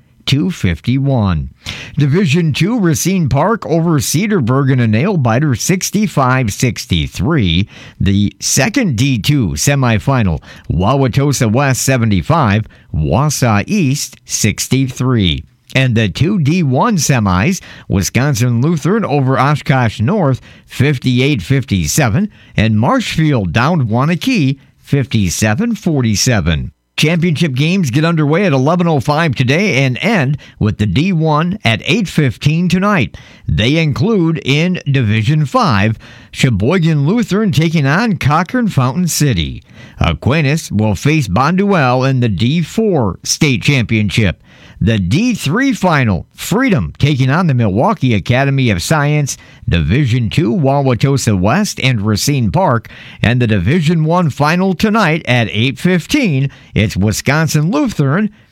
Division II, Racine Park over Cedarburg in a nail-biter 65-63. The second D2 semifinal, Wauwatosa West 75, Wausau East 63. And the two D1 semis, Wisconsin Lutheran over Oshkosh North 58-57, and Marshfield downed Waunakee 57-47. Championship games get underway at 11:05 today and end with the D1 at 8:15 tonight. They include in Division V, Sheboygan Lutheran taking on Cochrane Fountain City. Aquinas will face Bonduelle in the D4 state championship. The D3 final, Freedom taking on the Milwaukee Academy of Science, Division II, Wauwatosa West and Racine Park, and the Division I final tonight at 8:15, it's Wisconsin Lutheran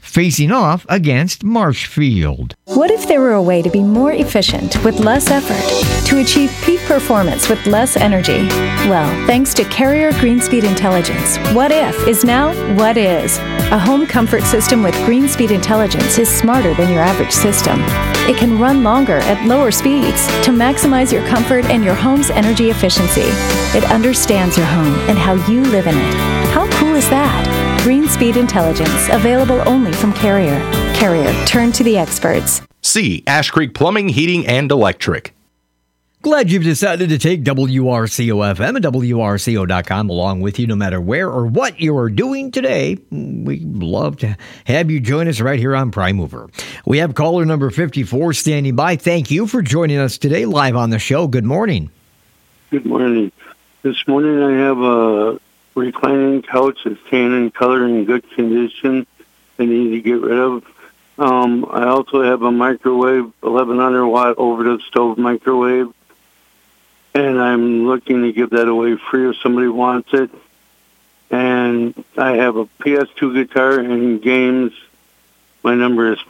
facing off against Marshfield. What if there were a way to be more efficient with less effort, to achieve peak performance with less energy? Well, thanks to Carrier Greenspeed Intelligence, What If is now What Is. A home comfort system with Greenspeed Intelligence is smarter than your average system. It can run longer at lower speeds to maximize your comfort and your home's energy efficiency. It understands your home and how you live in it. How cool is that? Greenspeed Intelligence, available only from Carrier. Carrier, turn to the experts. C. Ash Creek Plumbing, Heating, and Electric. Glad you've decided to take WRCO-FM and WRCO.com along with you no matter where or what you are doing today. We'd love to have you join us right here on Prime Mover. We have caller number 54 standing by. Thank you for joining us today live on the show. Good morning. Good morning. This morning I have a reclining couch that's tan in color in good condition. I need to get rid of. I also have a microwave, 1100 watt over the stove microwave, and I'm looking to give that away free if somebody wants it. And I have a PS2 guitar and games. My number is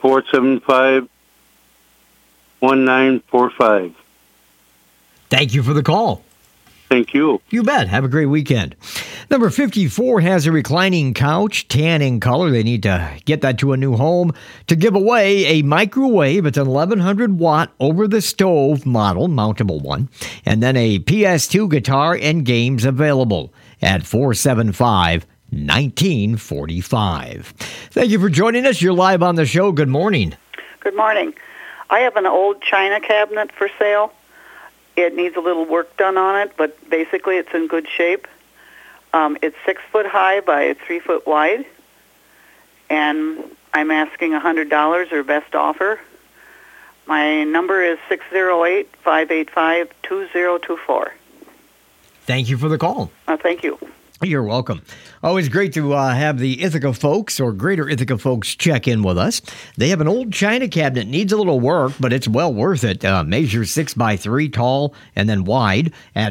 475-1945. Thank you for the call. Thank you. You bet. Have a great weekend. Number 54 has a reclining couch, tan in color. They need to get that to a new home to give away a microwave. It's an 1100 watt over the stove model, mountable one, and then a PS2 guitar and games available at 475-1945. Thank you for joining us. You're live on the show. Good morning. Good morning. I have an old china cabinet for sale. It needs a little work done on it, but basically it's in good shape. It's 6 foot high by 3 foot wide, and I'm asking $100 or best offer. My number is 608-585-2024. Thank you for the call. Thank you. You're welcome. Always great to have the Ithaca folks or Greater Ithaca folks check in with us. They have an old china cabinet, needs a little work, but it's well worth it. Measures 6 by 3 tall and then wide at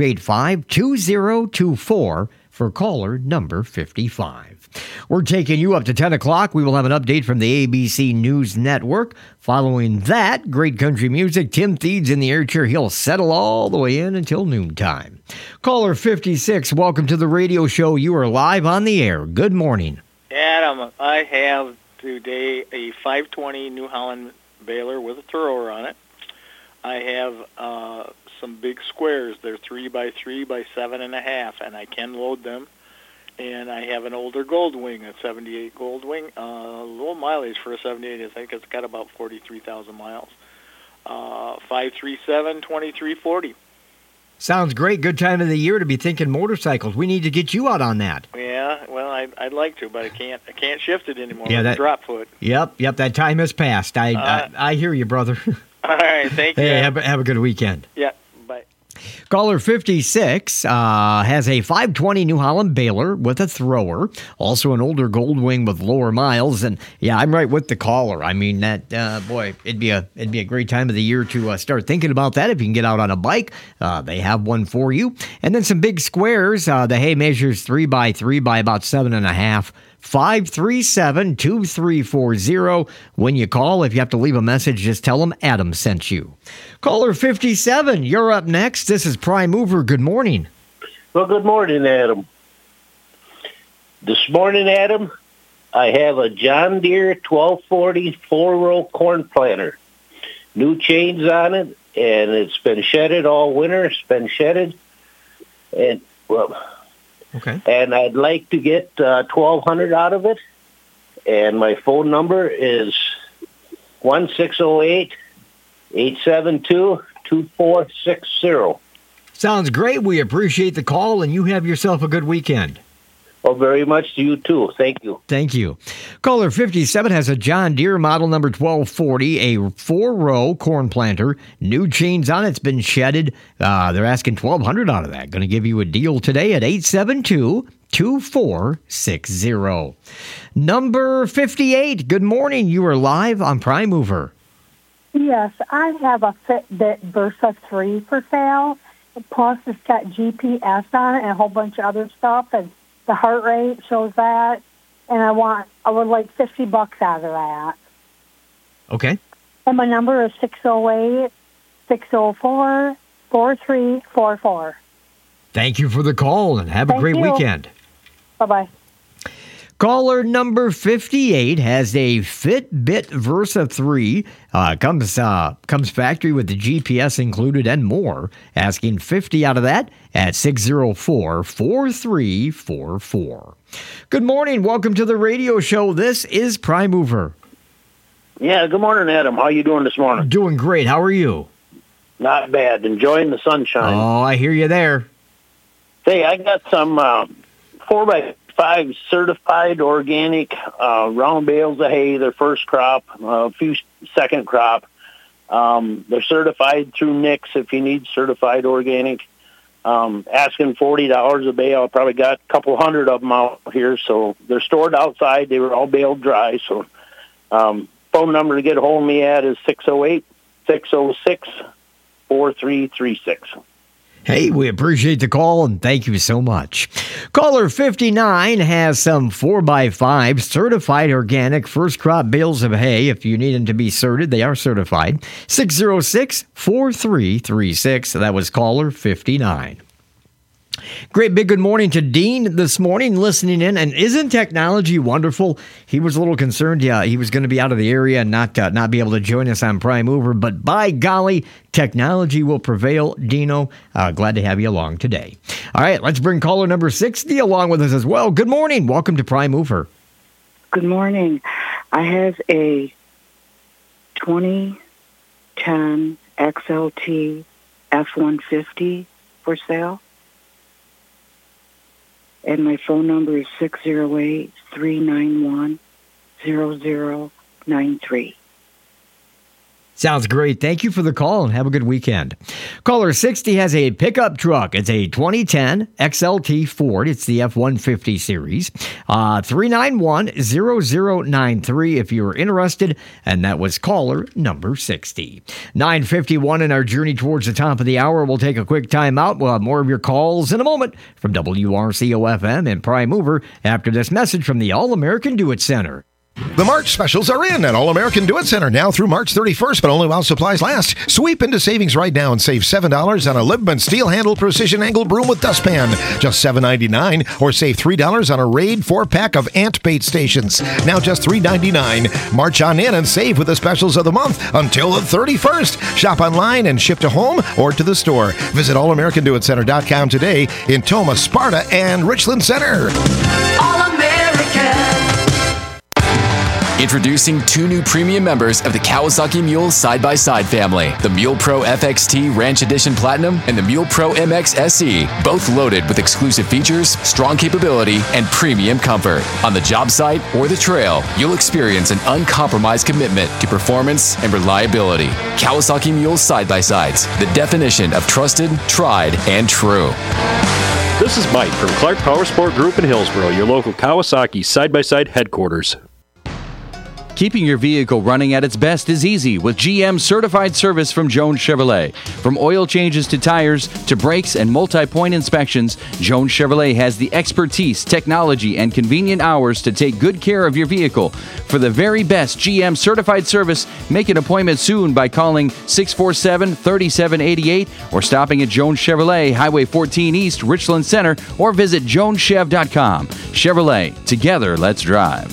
585-2024 for caller number 55. We're taking you up to 10 o'clock. We will have an update from the ABC News Network. Following that, great country music. Tim Theeds in the air chair. He'll settle all the way in until noontime. Caller 56, welcome to the radio show. You are live on the air. Good morning. Adam, I have today a 520 New Holland baler with a thrower on it. I have some big squares. They're 3 by 3 by 7.5, and I can load them. And I have an older Goldwing, a 78 Goldwing, low mileage for a 78. I think it's got about 43,000 miles. 537-2340. Sounds great. Good time of the year to be thinking motorcycles. We need to get you out on that. Yeah, well, I'd like to, but I can't shift it anymore. Yeah, with drop foot. Yep. That time has passed. I hear you, brother. All right, thank you. Hey, have a good weekend. Yeah, bye. Caller 56 has a 520 New Holland baler with a thrower, also an older Goldwing with lower miles. And yeah, I'm right with the caller. I mean, that boy, it'd be a great time of the year to start thinking about that. If you can get out on a bike, they have one for you. And then some big squares. The hay measures 3 by 3 by about 7.5. 537-2340. When you call, if you have to leave a message, just tell them Adam sent you. Caller 57, you're up next. This is Prime Mover. Good morning. Well, good morning, Adam. This morning, Adam, I have a John Deere 1240 4-row corn planter. New chains on it, and it's been shedded all winter. It's been shedded. And, well... Okay. And I'd like to get $1,200 out of it. And my phone number is 1-608-872-2460. Sounds great. We appreciate the call, and you have yourself a good weekend. Well, very much to you, too. Thank you. Thank you. Caller 57 has a John Deere model number 1240, a 4-row corn planter. New chains on it. It's been shedded. They're asking $1,200 out of that. Going to give you a deal today at 872-2460. Number 58, good morning. You are live on Prime Mover. Yes, I have a Fitbit Versa 3 for sale. Plus, it's got GPS on it and a whole bunch of other stuff. And the heart rate shows that. and I would like $50 out of that. Okay. And my number is 608-604-4344. Thank you for the call, and have a great weekend. Bye-bye. Caller number 58 has a Fitbit Versa 3. Comes factory with the GPS included and more. Asking $50 out of that at 604-4344. Good morning. Welcome to the radio show. This is Prime Mover. Yeah, good morning, Adam. How you doing this morning? Doing great. How are you? Not bad. Enjoying the sunshine. Oh, I hear you there. Hey, I got some 4x5 certified organic round bales of hay. Their first crop, a few second crop. They're certified through NICS if you need certified organic. Asking $40 a bale. I probably got a couple hundred of them out here. So they're stored outside. They were all baled dry. So phone number to get a hold of me at is 608-606-4336. Hey, we appreciate the call, and thank you so much. Caller 59 has some 4x5 certified organic first crop bales of hay. If you need them to be certed, they are certified. 606-4336. That was caller 59. Great big good morning to Dean this morning, listening in. And isn't technology wonderful? He was a little concerned. Yeah, he was going to be out of the area and not be able to join us on Prime Mover. But by golly, technology will prevail. Dino, glad to have you along today. All right, let's bring caller number 60 along with us as well. Good morning. Welcome to Prime Mover. Good morning. I have a 2010 XLT F-150 for sale. And my phone number is 608-391-0093. Sounds great. Thank you for the call and have a good weekend. Caller 60 has a pickup truck. It's a 2010 XLT Ford. It's the F-150 series. 391-0093 if you're interested. And that was caller number 60. 9:51 in our journey towards the top of the hour. We'll take a quick time out. We'll have more of your calls in a moment from WRCO-FM and Prime Mover after this message from the All-American Do It Center. The March specials are in at All-American Do It Center now through March 31st, but only while supplies last. Sweep into savings right now and save $7 on a Liebman steel handle precision angle broom with dustpan. Just $7.99, or save $3 on a Raid 4-pack of ant bait stations. Now just $3.99. March on in and save with the specials of the month until the 31st. Shop online and ship to home or to the store. Visit allamericandoitcenter.com today in Toma, Sparta, and Richland Center. All-American. Introducing 2 new premium members of the Kawasaki Mule side-by-side family, the Mule Pro FXT Ranch Edition Platinum and the Mule Pro MX SE, both loaded with exclusive features, strong capability, and premium comfort. On the job site or the trail, you'll experience an uncompromised commitment to performance and reliability. Kawasaki Mule side-by-sides, the definition of trusted, tried, and true. This is Mike from Clark Power Sport Group in Hillsboro, your local Kawasaki side-by-side headquarters. Keeping your vehicle running at its best is easy with GM certified service from Jones Chevrolet. From oil changes to tires to brakes and multi-point inspections, Jones Chevrolet has the expertise, technology, and convenient hours to take good care of your vehicle. For the very best GM certified service, make an appointment soon by calling 647-3788 or stopping at Jones Chevrolet, Highway 14 East, Richland Center, or visit joneschev.com. Chevrolet, together, let's drive.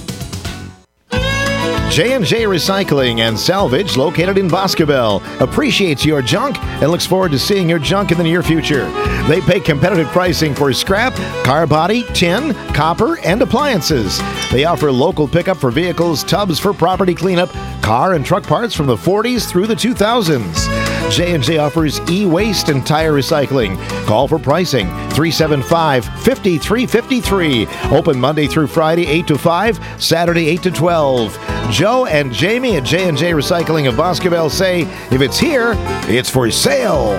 J&J Recycling and Salvage, located in Boscobel, appreciates your junk and looks forward to seeing your junk in the near future. They pay competitive pricing for scrap, car body, tin, copper, and appliances. They offer local pickup for vehicles, tubs for property cleanup, car and truck parts from the 40s through the 2000s. J&J offers e-waste and tire recycling. Call for pricing, 375-5353. Open Monday through Friday, 8 to 5, Saturday, 8 to 12. Joe and Jamie at J&J Recycling of Boscobel say, if it's here, it's for sale.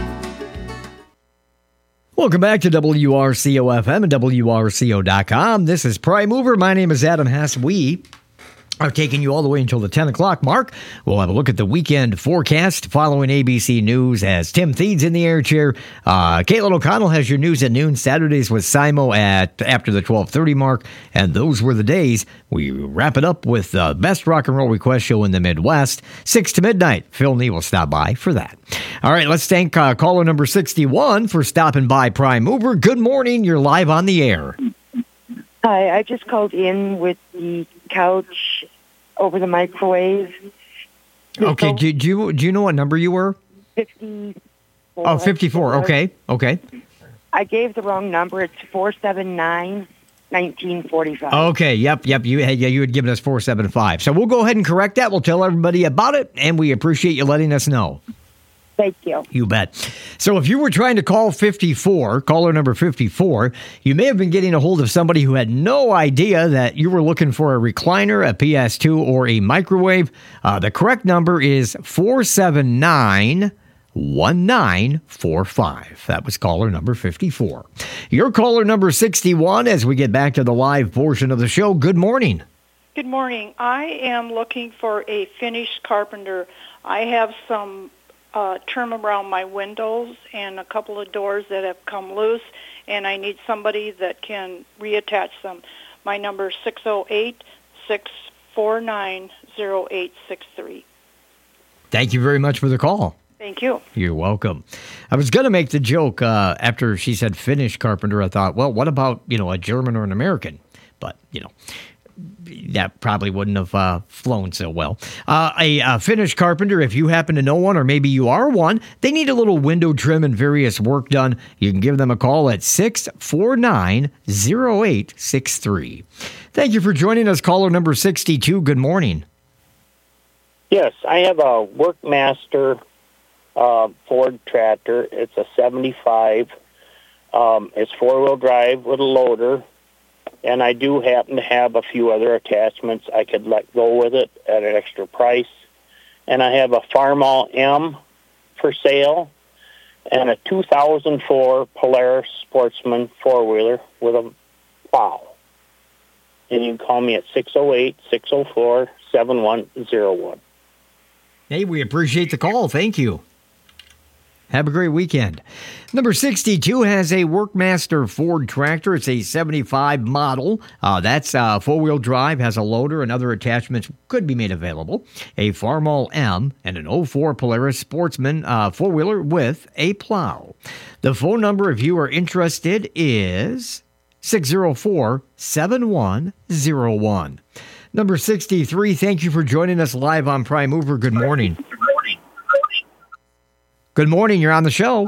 Welcome back to WRCO-FM and WRCO.com. This is Prime Mover. My name is Adam Hess. We are taking you all the way until the 10 o'clock mark. We'll have a look at the weekend forecast following ABC News as Tim Theed's in the air chair. Caitlin O'Connell has your news at noon. Saturdays with Simo at after the 12:30 mark. And those were the days. We wrap it up with the best rock and roll request show in the Midwest, 6 to midnight. Phil Nee will stop by for that. All right, let's thank caller number 61 for stopping by Prime Mover. Good morning. You're live on the air. Hi, I just called in with the couch over the microwave. Okay, do you know what number you were? 54. Oh, 54. Okay. I gave the wrong number. It's 479-1945. Okay, yep. You had given us 475. So we'll go ahead and correct that. We'll tell everybody about it, and we appreciate you letting us know. Thank you. You bet. So if you were trying to call 54, caller number 54, you may have been getting a hold of somebody who had no idea that you were looking for a recliner, a PS2, or a microwave. The correct number is 479-1945. That was caller number 54. Your caller number 61 as we get back to the live portion of the show. Good morning. Good morning. I am looking for a finished carpenter. I have some trim around my windows and a couple of doors that have come loose, and I need somebody that can reattach them. My number is 608-649-0863. Thank you very much for the call. Thank you. You're welcome. I was going to make the joke after she said Finnish carpenter. I thought, well, what about, a German or an American? But, that probably wouldn't have flown so well. A Finnish carpenter, if you happen to know one, or maybe you are one, they need a little window trim and various work done. You can give them a call at 649-0863. Thank you for joining us, caller number 62. Good morning. Yes, I have a Workmaster Ford tractor. It's a 75. It's four-wheel drive with a loader. And I do happen to have a few other attachments I could let go with it at an extra price. And I have a Farmall M for sale and a 2004 Polaris Sportsman four-wheeler with a plow. And you can call me at 608-604-7101. Hey, we appreciate the call. Thank you. Have a great weekend. Number 62 has a Workmaster Ford tractor. It's a 75 model. That's four-wheel drive, has a loader, and other attachments could be made available. A Farmall M and an 04 Polaris Sportsman four-wheeler with a plow. The phone number, if you are interested, is 604-7101. Number 63, thank you for joining us live on Prime Mover. Good morning. Good morning. You're on the show.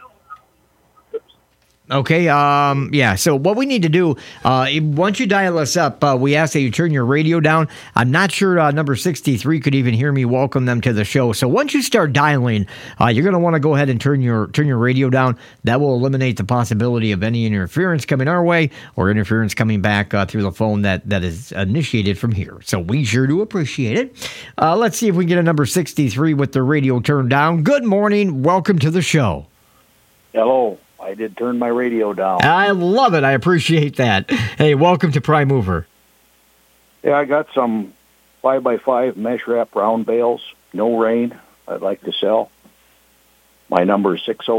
Okay. So what we need to do, once you dial us up, we ask that you turn your radio down. I'm not sure number 63 could even hear me welcome them to the show. So once you start dialing, you're going to want to go ahead and turn your radio down. That will eliminate the possibility of any interference coming our way or interference coming back through the phone that is initiated from here. So we sure do appreciate it. Let's see if we can get a number 63 with the radio turned down. Good morning. Welcome to the show. Hello. I did turn my radio down. I love it. I appreciate that. Hey, welcome to Prime Mover. Yeah, I got some 5x5 mesh wrap round bales, no rain, I'd like to sell. My number is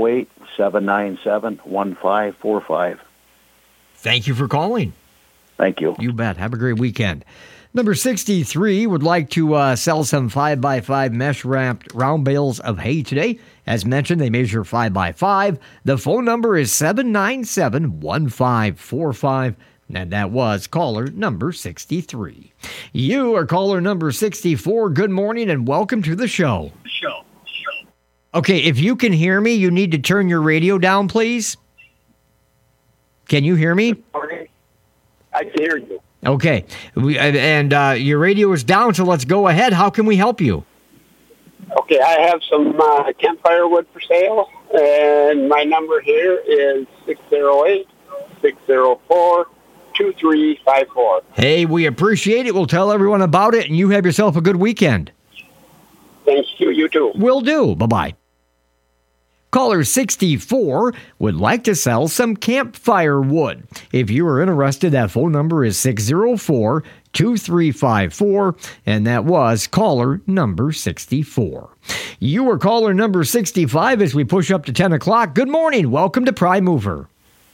608-797-1545. Thank you for calling. Thank you. You bet. Have a great weekend. Number 63 would like to sell some 5x5 mesh-wrapped round bales of hay today. As mentioned, they measure 5x5. The phone number is 797-1545, and that was caller number 63. You are caller number 64. Good morning and welcome to the show. Okay, if you can hear me, you need to turn your radio down, please. Can you hear me? I can hear you. Okay, your radio is down, so let's go ahead. How can we help you? Okay, I have some campfire wood for sale, and my number here is 608-604-2354. Hey, we appreciate it. We'll tell everyone about it, and you have yourself a good weekend. Thank you. You too. Will do. Bye-bye. Caller 64 would like to sell some campfire wood. If you are interested, that phone number is 604-2354, and that was caller number 64. You were caller number 65 as we push up to 10 o'clock. Good morning. Welcome to Prime Mover.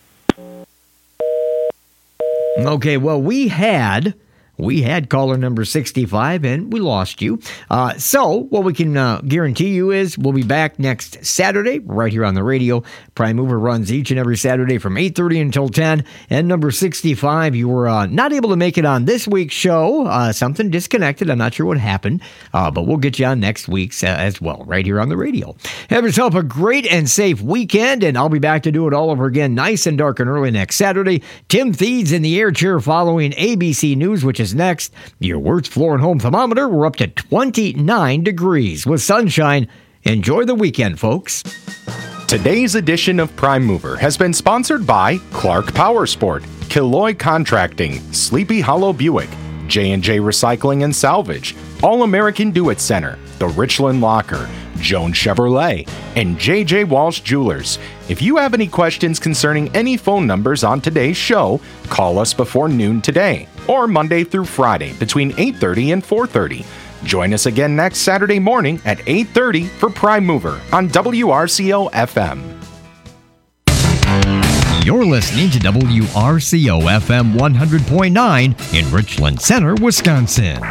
Okay, well, we had caller number 65, and we lost you. So what we can guarantee you is we'll be back next Saturday right here on the radio. Prime Mover runs each and every Saturday from 8:30 until 10. And number 65, you were not able to make it on this week's show. Something disconnected. I'm not sure what happened, but we'll get you on next week's as well right here on the radio. Have yourself a great and safe weekend, and I'll be back to do it all over again nice and dark and early next Saturday. Tim Theeds in the air chair following ABC News, which is next. Your Words Floor and Home thermometer, we're up to 29 degrees with sunshine. Enjoy the weekend, folks. Today's edition of Prime Mover has been sponsored by Clark Power Sport, Killoy Contracting, Sleepy Hollow Buick, J&J Recycling and Salvage, All American Do-It Center, the Richland Locker, Jones Chevrolet, and J.J. Walsh Jewelers. If you have any questions concerning any phone numbers on today's show, call us before noon today or Monday through Friday between 8:30 and 4:30. Join us again next Saturday morning at 8:30 for Prime Mover on WRCO FM. You're listening to WRCO FM 100.9 in Richland Center, Wisconsin.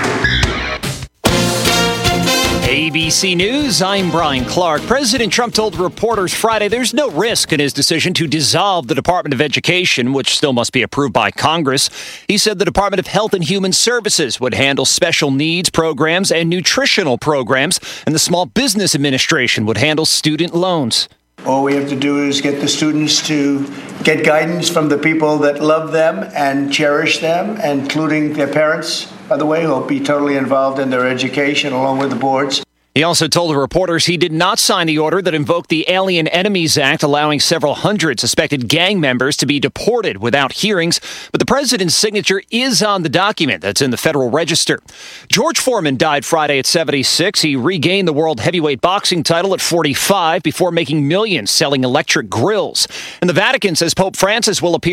ABC News, I'm Brian Clark. President Trump told reporters Friday there's no risk in his decision to dissolve the Department of Education, which still must be approved by Congress. He said the Department of Health and Human Services would handle special needs programs and nutritional programs, and the Small Business Administration would handle student loans. All we have to do is get the students to get guidance from the people that love them and cherish them, including their parents, by the way, who will be totally involved in their education along with the boards. He also told the reporters he did not sign the order that invoked the Alien Enemies Act, allowing several hundred suspected gang members to be deported without hearings. But the president's signature is on the document that's in the Federal Register. George Foreman died Friday at 76. He regained the world heavyweight boxing title at 45 before making millions selling electric grills. And the Vatican says Pope Francis will appear